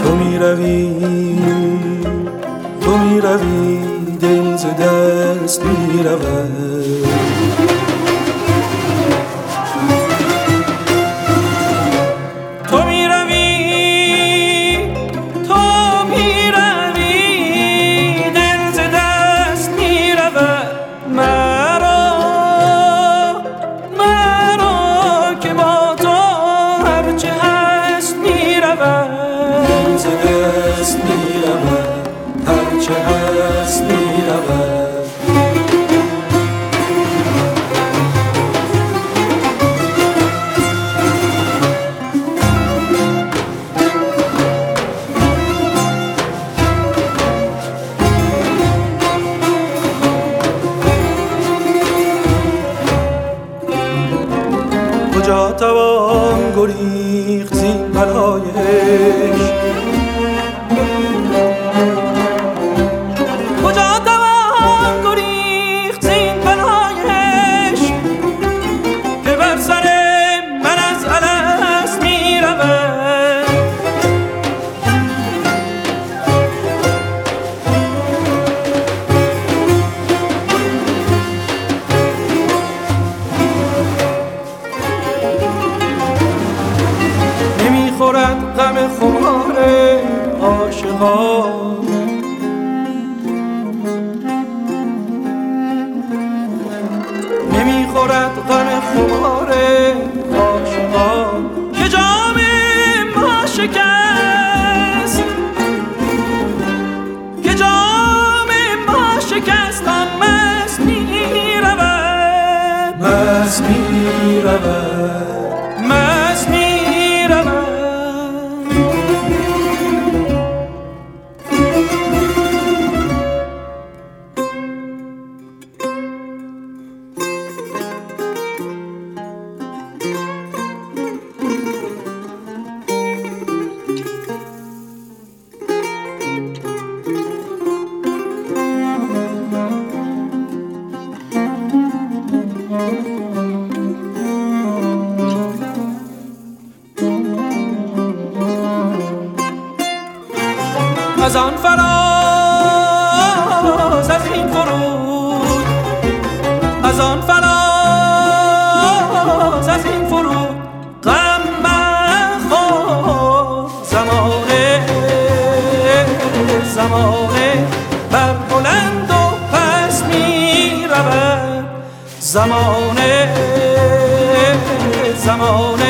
تو می روی دل ز دست می رود. تو می روی دل ز دست می رود. مرا که با تو هرچه هست می رود. دل ز دست می رود، هرچه هست می رود. کجا توان گریخت زین بلای عشق؟ کجا توان گریخت زین بلای عشق که بر سر من از الست می رود. نمیخورد غم خمار عاشقان، نمیخورد غم خمار عاشقان که جام ما شکست، که جام ما شکست. آن مست می رود، مست می رود، مست می رود. از آن فراز از این فرود، از آن فراز از این فرود غم مخور. زمانه بر بلند و پس می رود. زمانه